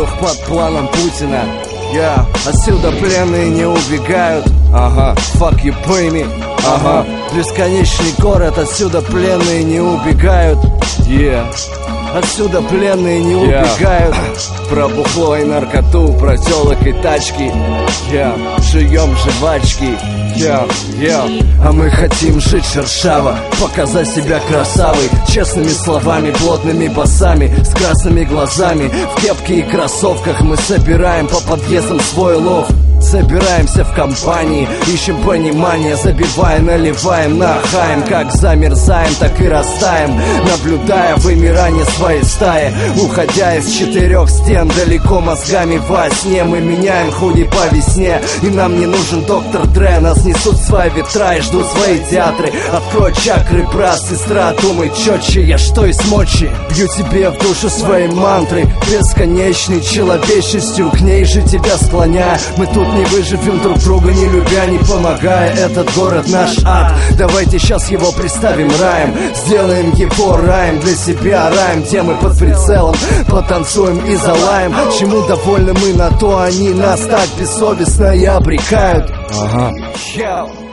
Шлюх под планом Путина. Отсюда пленные не убегают. Fuck you, pay me. Бесконечный город, отсюда пленные не убегают. Отсюда пленные не убегают. Про бухло и наркоту, про тёлок и тачки. Жуем жвачки. А мы хотим жить шершаво, показать себя красавой, честными словами, плотными басами, с красными глазами. В кепке и кроссовках мы собираем по подъездам свой лов. Собираемся в компании, ищем понимание, забиваем, наливаем, нахаем. Как замерзаем, так и растаем, наблюдая вымирание своей стаи. Уходя из четырех стен, далеко мозгами во сне. Мы меняем худи по весне, и нам не нужен доктор Дре. Нас несут свои ветра и ждут свои театры. Открой чакры, брат, сестра, думай четче. Я что из мочи бью тебе в душу своей мантры, бесконечной человечностью, к ней же тебя склоняя. Мы тут не выживем друг друга, не любя, не помогая. Этот город наш ад, давайте сейчас его представим раем. Сделаем его раем для себя, раем, где мы под прицелом потанцуем и залаем. Чему довольны мы, на то они нас так бессовестно и обрекают.